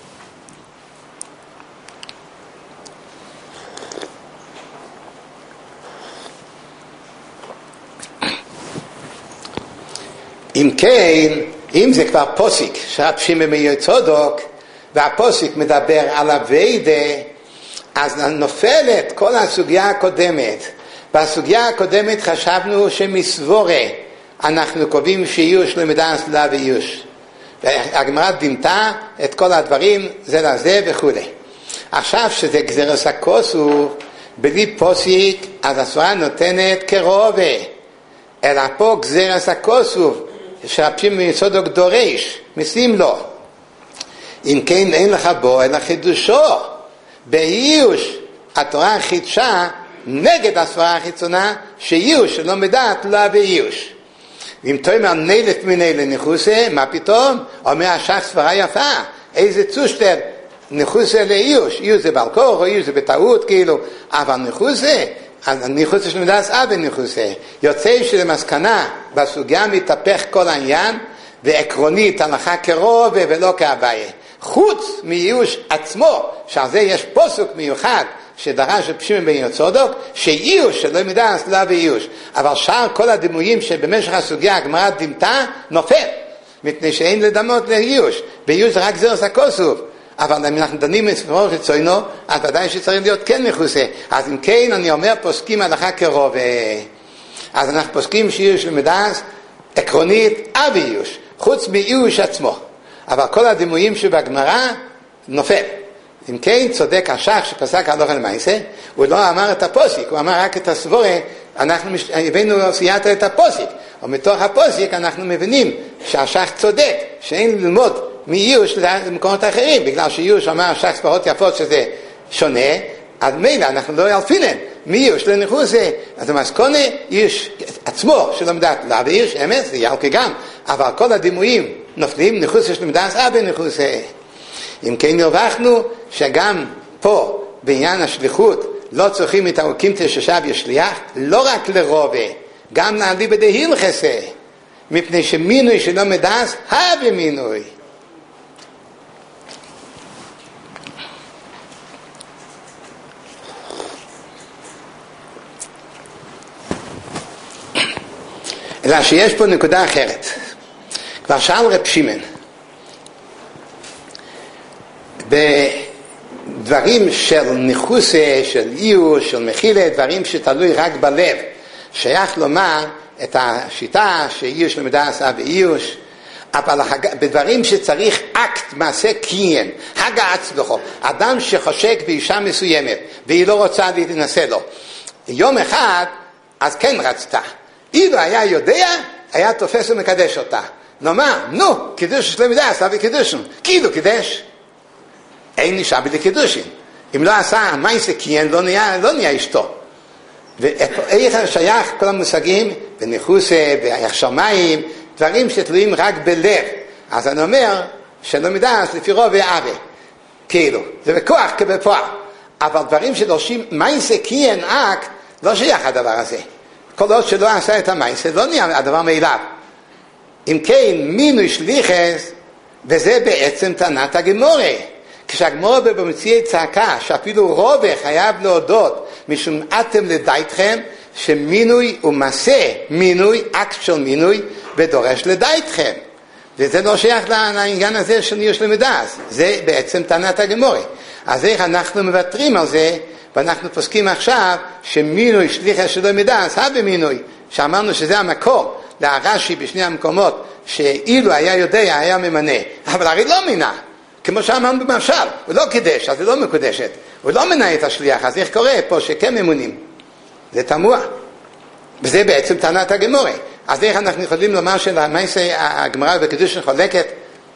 אם כן, אם זה כבר פוסיק, שרב שמעון בן צדוק, והפוסיק מדבר על הווידה, אז נופלת כל הסוגיה הקודמת. בסוגיה הקודמת חשבנו שמסבורה אנחנו קובעים שאיוש למדעת לא ואיוש. והגמרא דימתה את כל הדברים זה לזה וכו'. עכשיו שזה גזירס הכוסוף, בלי פוסיק, אז הסברה נותנת כרובה. אלא פה גזירס הכוסוף, שרב שמעון בן צדוק דורש, משים לו. אם כן אין לך בו אלא חידושו. באיוש התורה חידשה נגד הסברה החיצונה שאיוש שלא מדעת לא באיוש. ואם תאמר נילת מנהל נחוסה, מה פתאום? אומר השח סברה יפה, איזה צושטר נחוסה לאיוש, איוש זה בעל כוח או איוש זה בטעות כאילו, אבל נחוסה, הנחוסה של מדעת אבא נחוסה. יוצא שלמסקנה בסוגיה מתהפך כל העניין, ועקרונית הלכה כרובה ולא כאביה. חוץ מאיוש עצמו, שעל זה יש פסוק מיוחד שדרש רב שמעון בן צדוק, שאיוש שלא מדעת לא באיוש. אבל שאר כל הדימויים שבמשך הסוגיה הגמרא דימתה נופל, מפני שאין לדמות לאיוש. באיוש זה רק גזירס הכוסוף. אבל אם אנחנו דנים מספרו חיצונו, אז ודאי שצריך להיות כן מכוסה. אז אם כן, אני אומר, פוסקים הלכה כרובה. אז אנחנו פוסקים שאיוש למדעת עקרונית אבי איוש, חוץ מאיוש עצמו. אבל כל הדימויים שבגמרא נופל. אם כן, צודק השח שפסק הלכה למעשה, הוא לא אמר את הפוסיק, הוא אמר רק את הסבורה, אנחנו הבאנו סייעת את הפוסיק, ומתוך הפוסיק אנחנו מבינים שהשח צודק, שאין ללמוד מאיוש למקומות אחרים, בגלל שאיוש אמר השח ספרות יפות שזה שונה, אז מילא אנחנו לא ילפינן, מאיוש לנחוסה, אז המסקונה איוש עצמו שלא מדעת, לא באיוש אמת, זה ילקה גם, אבל כל הדימויים נופלים נחוסה של מדעת אבא נחוסה. אם כן הרווחנו שגם פה בעניין השליחות לא צריכים את האוקימתא ששב ישליח, לא רק לרובה, גם לעלי בדהיל חסה, מפני שמינוי שלא מדעת, הווה מינוי. אלא שיש פה נקודה אחרת. כבר שאל רב שמעון, בדברים של ניחוסה, של איוש, של מחילה, דברים שתלוי רק בלב, שייך לומר את השיטה שאיוש למדע עשה ואיוש, אבל בדברים שצריך אקט, מעשה קיים, הגה עצמך, אדם שחושק באישה מסוימת והיא לא רוצה להתנסה לו, יום אחד אז כן רצתה, אילו היה יודע, היה תופס ומקדש אותה. נאמר, קידוש של למדע עשה וקידושן, כאילו קידש, אין נשאר בלי קידושין. אם לא עשה מייסה קיין, לא נהיה אשתו. ואיך שייך כל המושגים בניחוסה, ביחשמיים, דברים שתלויים רק בלב. אז אני אומר שלא מדעת לפי רוב ואהבה. כאילו, זה בכוח כבפועל. אבל דברים שדורשים מייסה קיין אקט, לא שייך הדבר הזה. כל עוד שלא עשה את המייסה, לא נהיה הדבר מאליו. אם כן, מינוי שליחס, וזה בעצם טענת הגמורה. כשהגמרא במציאי צעקה, שאפילו רובה חייב להודות, משום אתם לדייתכם, שמינוי הוא מעשה מינוי, אקט של מינוי, ודורש לדייתכם. וזה לא שייך לעניין הזה של ניוש למדס. זה בעצם טענת הגמרא. אז איך אנחנו מוותרים על זה, ואנחנו פוסקים עכשיו שמינוי שליחה שלא מדס, במינוי, שאמרנו שזה המקור לרש"י בשני המקומות, שאילו היה יודע, היה ממנה. אבל הרי לא מינה. כמו שאמרנו במשל, הוא לא קידש, אז זה לא מקודשת. הוא לא מנה את השליח, אז איך קורה פה שכן ממונים? זה תמוה. וזה בעצם טענת הגמרא. אז איך אנחנו יכולים לומר שלמעשה הגמרא בקידושין חולקת?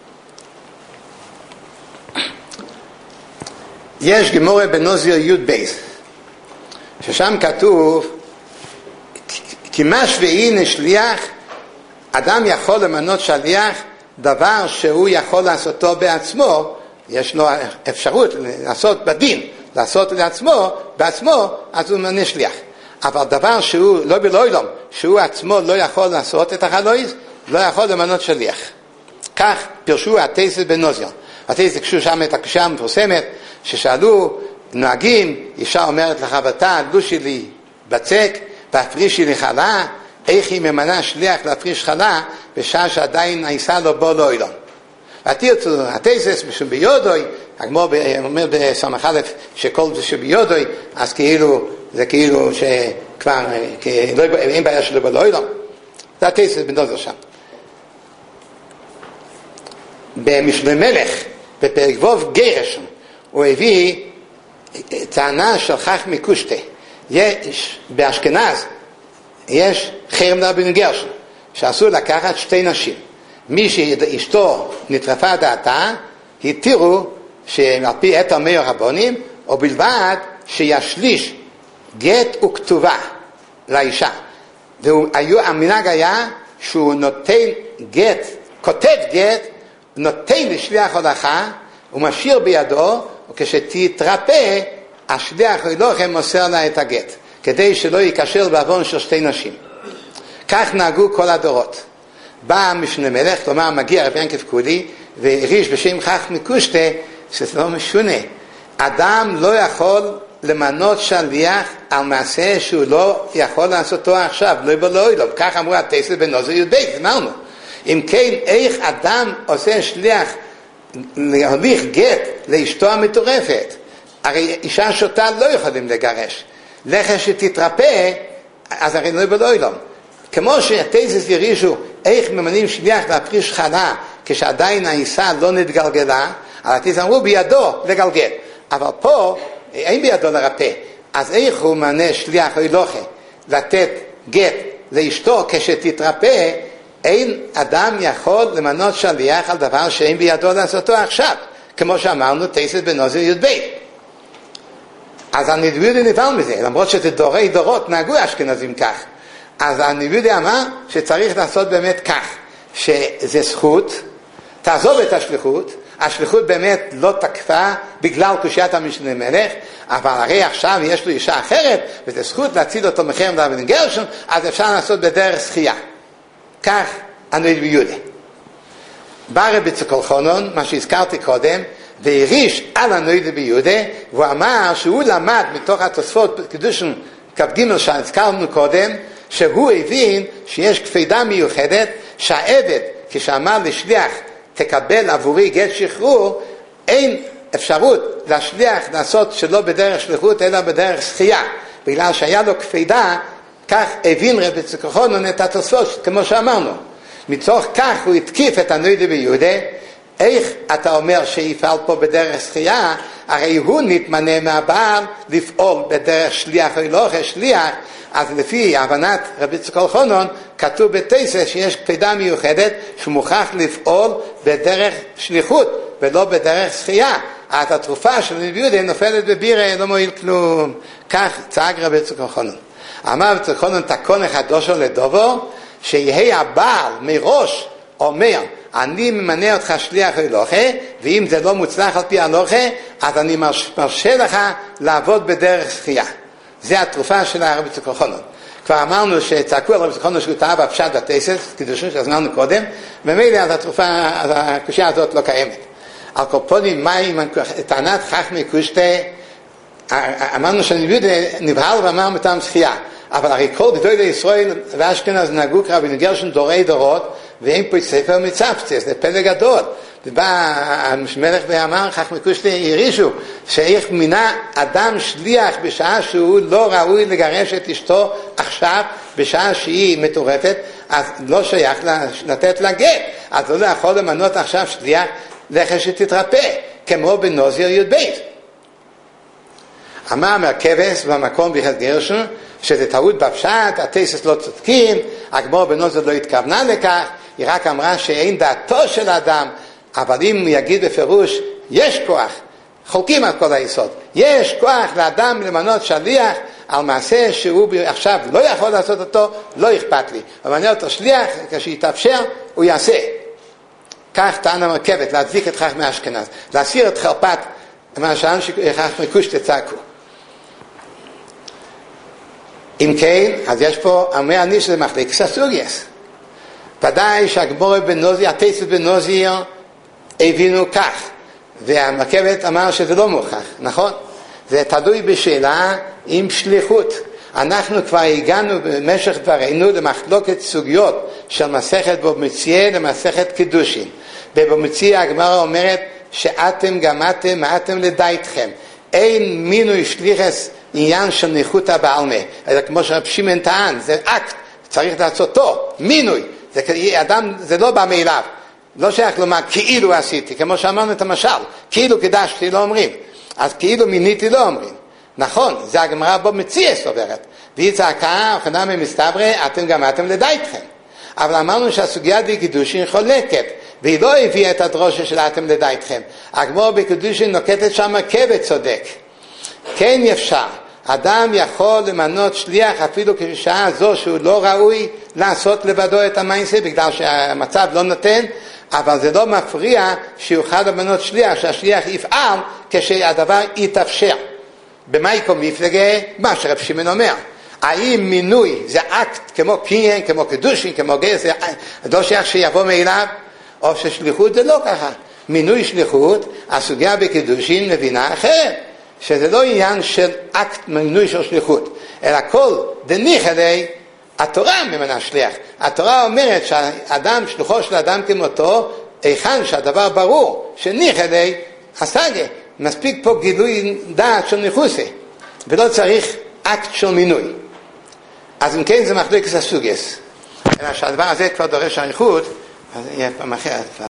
יש גמרא בנוזיר י' בייס, ששם כתוב, כי מה שביעי נשליח, אדם יכול למנות שליח, דבר שהוא יכול לעשותו בעצמו, יש לו אפשרות לעשות בדין, לעשות בעצמו, אז הוא מנה שליח. אבל דבר שהוא לא בלוילום, שהוא עצמו לא יכול לעשות את החלויז, לא יכול למנות שליח. כך פרשו התייסת בנוזיר. התייסת קשו שם את הקשה המפורסמת, ששאלו נוהגים, אישה אומרת לחבתה, לושי לי בצק, והפרישי לי חלה, איך היא ממנה שליח להפריש חלה, בשעה שעדיין העיסה לו בו לא אילון. התייסת משום ביודוי, הגמור אומר בסמך א' שכל זה שביודוי, אז זה כאילו שכבר אין בעיה שלו בו לא אילון. זה התייסת בנוזיר שם. במשלי מלך, בפרק ווב גרש, הוא הביא טענה של חכמי קושטה. יש באשכנז, יש חרם לרבן גרשון, שאסור לקחת שתי נשים. מי שאשתו נטרפה דעתה, התירו שעל פי עת המאיר רבונים, או בלבד שישליש גט וכתובה לאישה. והמנהג היה שהוא נותן גט, כותב גט, נותן לשליח הולכה, הוא משאיר בידו, וכשתתרפא, השליח הולכם מוסר לה את הגט, כדי שלא יקשר בעוון של שתי נשים. כך נהגו כל הדורות. בא משנה מלך, כלומר מגיע רבי ינקב קולי, והריש בשם חכמי קושטה, שזה לא משונה. אדם לא יכול למנות שליח על מעשה שהוא לא יכול לעשותו עכשיו, לא בלא אילום. כך אמרו התייסת בנוזיר י' בייס, אמרנו. אם כן, איך אדם עושה שליח להוליך גט לאשתו המטורפת? הרי אישה שוטה לא יכולים לגרש. לכן שתתרפא, אז הרי לא בלא אילום. כמו שהתייסת ירישו איך ממנים שליח להפריש חלה כשעדיין העיסה לא נתגלגלה, אז התייסת אמרו בידו לגלגל. אבל פה אין בידו לרפא. אז איך הוא מנה שליח או הילוכה לתת גט לאשתו כשתתרפא? אין אדם יכול למנות שליח על דבר שאין בידו לעשותו עכשיו, כמו שאמרנו תייסת בנוזיר י' בייס. אז הנביאודי נבהל מזה, למרות שזה דורי דורות נהגו אשכנזים כך. אז הנביאודי אמר שצריך לעשות באמת כך, שזה זכות, תעזוב את השליחות, השליחות באמת לא תקפה בגלל קושיית המשנה מלך, אבל הרי עכשיו יש לו אישה אחרת, וזה זכות להציל אותו מחרם לרבן גרשון, אז אפשר לעשות בדרך זכייה. כך הנביא יהודה. בא רבי צוקול חונון, מה שהזכרתי קודם, והריש על הנביא ביהודה, והוא אמר שהוא למד מתוך התוספות קידושין כ"ג שהזכרנו קודם, שהוא הבין שיש קפידה מיוחדת, שהעבד, כשאמר לשליח תקבל עבורי גט שחרור, אין אפשרות לשליח לעשות שלא בדרך שליחות אלא בדרך זכייה, בגלל שהיה לו קפידה. כך הבין רבי צוקול חונון את התוספות, כמו שאמרנו. מתוך כך הוא התקיף את הנביא ביהודה. איך אתה אומר שיפעל פה בדרך זכייה? הרי הוא נתמנה מהבעל לפעול בדרך שליח או הילוכה שליח. אז לפי הבנת רבי צוקול חונון כתוב בתייסת שיש קפידה מיוחדת שהוא מוכרח לפעול בדרך שליחות ולא בדרך זכייה. אז התרופה של הנביא יהודה נופלת בבירה, לא מועיל כלום. כך צעק רבי צוקול חונון. אמר רבי צוקול חונון תקון החדושו לדובו, שיהיה הבעל מראש אומר אני ממנה אותך שליח הילוכה, ואם זה לא מוצלח על פי ההלוכה, אז אני מרשה לך לעבוד בדרך זכייה. זה התרופה של הרבי צוקול חונון. כבר אמרנו שצעקו על רבי צוקול חונון שהוא טעה בפשט בתייסת, קידושין שהזמנו קודם, ומילא אז התרופה, אז הקושיה הזאת לא קיימת. על קופונים מים, טענת חכמי קושטה, אמרנו שהנביאות נבהל ואמר מטעם זכייה, אבל הרי כל גדולי ישראל ואשכנז נהגו כרבי גרשון דורי דורות, ואין פה ספר מצפצס, זה פלא גדול. ובא המלך ואמר, חכמי קושטה הרישו, שאיך מינה אדם שליח בשעה שהוא לא ראוי לגרש את אשתו עכשיו, בשעה שהיא מטורפת, אז לא שייך לתת לה גט. אז לא יכול למנות עכשיו שליח לכן שתתרפא, כמו בנוזיר י"ב. אמר מהכבש במקום ביחד גרשון, שזה טעות בפשט, התסס לא צודקים, הגמור בנוזיר לא התכוונה לכך, היא רק אמרה שאין דעתו של האדם, אבל אם יגיד בפירוש, יש כוח, חולקים על כל היסוד, יש כוח לאדם למנות שליח על מעשה שהוא עכשיו לא יכול לעשות אותו, לא אכפת לי. אבל מנה אותו שליח, כשיתאפשר, הוא יעשה. כך טען המרכבת, להדביק את חכמי אשכנז, להסיר את חרפת מה שחכמי קושטה צעקו. אם כן, אז יש פה, אומר אני שזה מחלקת הסוגיות. ודאי שהגמרא בנוזיר, התסס בנוזיר, הבינו כך, והמרכבת אמר שזה לא מוכח, נכון? זה תלוי בשאלה עם שליחות. אנחנו כבר הגענו במשך דברינו למחלוקת סוגיות של מסכת בבמציע למסכת קידושין. בבמציע הגמרא אומרת שאתם גמתם מעתם לדייתכם. אין מינוי שליחס עניין של ניחותא בעלמא, אלא כמו שרב שמעון טען, זה אקט, צריך לעשותו, מינוי. זה, אדם, זה לא בא מאליו. לא שייך לומר כאילו עשיתי, כמו שאמרנו את המשל, כאילו קידשתי לא אומרים, אז כאילו מיניתי לא אומרים. נכון, זה הגמרא בבמציע סוברת, והיא צעקה, וכנה ממסתברי, אתם גמתם לדייתכם. אבל אמרנו שהסוגיה די קידושין חולקת, והיא לא הביאה את הדרושה של אתם לדייתכם. הגמרא בקידושין נוקטת שם כבד צודק. כן אפשר, אדם יכול למנות שליח אפילו כשעה זו שהוא לא ראוי לעשות לבדו את המעשה, בגלל שהמצב לא נותן, אבל זה לא מפריע שיוכל למנות שליח, שהשליח יפעל כשהדבר יתאפשר. במייקום מפלגה, מה שרב שמעון אומר, האם מינוי זה אקט כמו קיין, כמו קידושין, כמו גז, זה לא שייך שיבוא מאליו, או ששליחות זה לא ככה. מינוי שליחות, הסוגיה בקידושין מבינה אחרת, שזה לא עניין של אקט מינוי של שליחות, אלא כל דניחא התורה ממנה שליח. התורה אומרת שהאדם, שלוחו של אדם כמותו, היכן שהדבר ברור, שניחא השגה, מספיק פה גילוי דעת של ניחוסה, ולא צריך אקט של מינוי. אז אם כן זה מחלוקת הסוגיות. אלא שהדבר הזה כבר דורש אריכות, אז יהיה פעם אחרת.